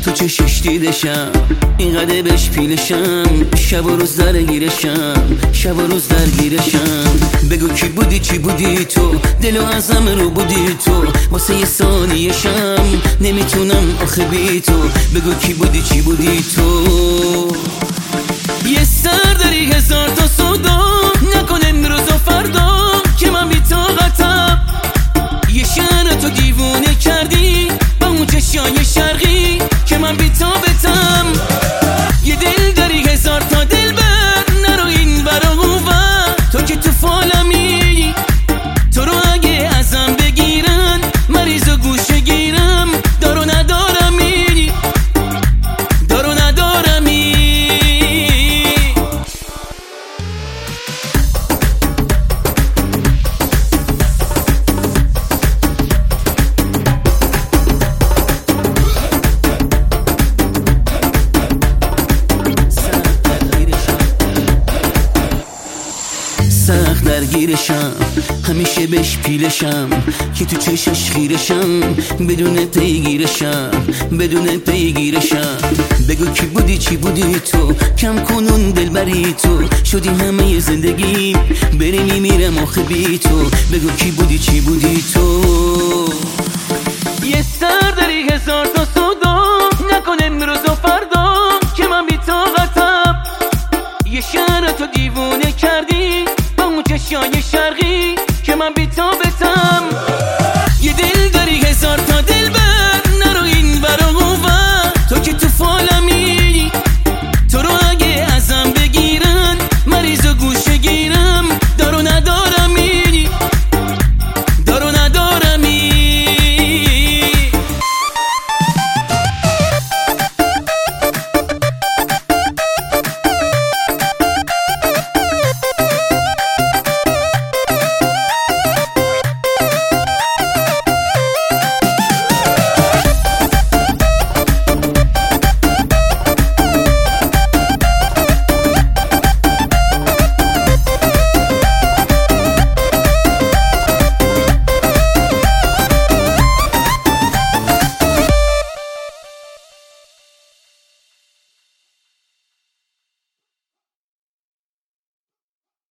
تو چشش دیدشم اینقدر بهش پیلشم شب و روز درگیرشم شب و روز درگیرشم بگو کی بودی چی بودی تو دل و ازم رو بودی تو واسه یه ثانیه‌شم نمیتونم آخه بی تو بگو کی بودی چی بودی تو یه سر داری هزار تا سودا نکن امروز و فردا که من بی طاقتم یه شهر تو دیوونه کردی با اون چشای شرقی که من بی طاقتم یه دل داری هزار تا دل بر نرو این برا اون ور تو که تو فالمی تو رو اگه ازم بگیرن مریض و گوشه گیرم دارو ندارمی دارو ندارمی سخت درگیرشم همیشه بهش پیلشم که تو چشش خیرشم بدون پیگیرشم بدون پیگیرشم بگو کی بودی چی بودی تو کم کنون دلبری تو شدی همه زندگی بری میمیرم آخه بی تو بگو کی بودی چی بودی تو یه سر داری هزار تا